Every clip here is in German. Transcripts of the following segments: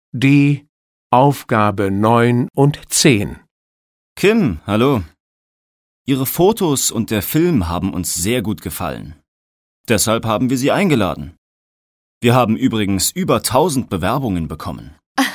die Aufgabe 9 und 10. Kim, hallo. Ihre Fotos und der Film haben uns sehr gut gefallen. Deshalb haben wir Sie eingeladen. Wir haben übrigens über 1000 Bewerbungen bekommen.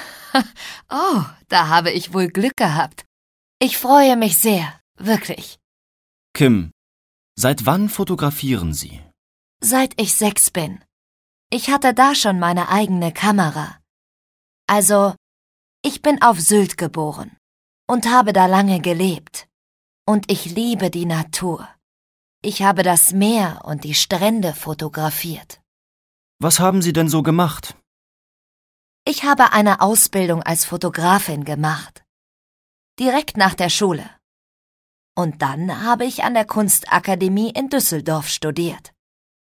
Oh, da habe ich wohl Glück gehabt. Ich freue mich sehr, wirklich. Kim, seit wann fotografieren Sie? Seit ich 6 bin. Ich hatte da schon meine eigene Kamera. Also, ich bin auf Sylt geboren und habe da lange gelebt. Und ich liebe die Natur. Ich habe das Meer und die Strände fotografiert. Was haben Sie denn so gemacht? Ich habe eine Ausbildung als Fotografin gemacht. Direkt nach der Schule. Und dann habe ich an der Kunstakademie in Düsseldorf studiert.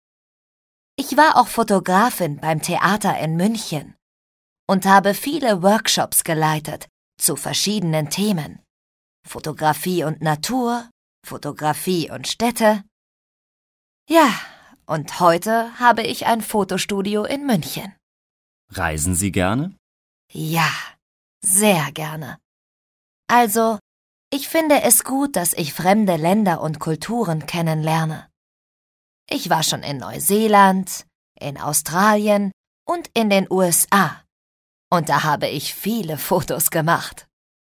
Ich war auch Fotografin beim Theater in München und habe viele Workshops geleitet zu verschiedenen Themen. Fotografie und Natur, Fotografie und Städte. Ja, und heute habe ich ein Fotostudio in München. Reisen Sie gerne? Ja, sehr gerne. Also, ich finde es gut, dass ich fremde Länder und Kulturen kennenlerne. Ich war schon in Neuseeland, in Australien und in den USA. Und da habe ich viele Fotos gemacht.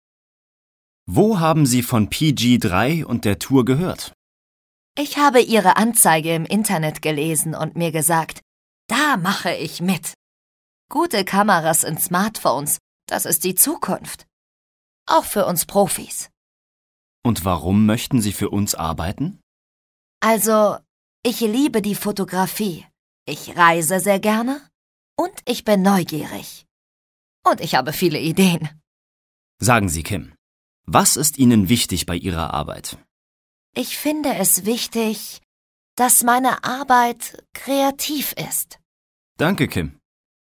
Wo haben Sie von PG3 und der Tour gehört? Ich habe Ihre Anzeige im Internet gelesen und mir gesagt, da mache ich mit. Gute Kameras in Smartphones, das ist die Zukunft. Auch für uns Profis. Und warum möchten Sie für uns arbeiten? Also, ich liebe die Fotografie. Ich reise sehr gerne und ich bin neugierig. Und ich habe viele Ideen. Sagen Sie, Kim, was ist Ihnen wichtig bei Ihrer Arbeit? Ich finde es wichtig, dass meine Arbeit kreativ ist. Danke, Kim.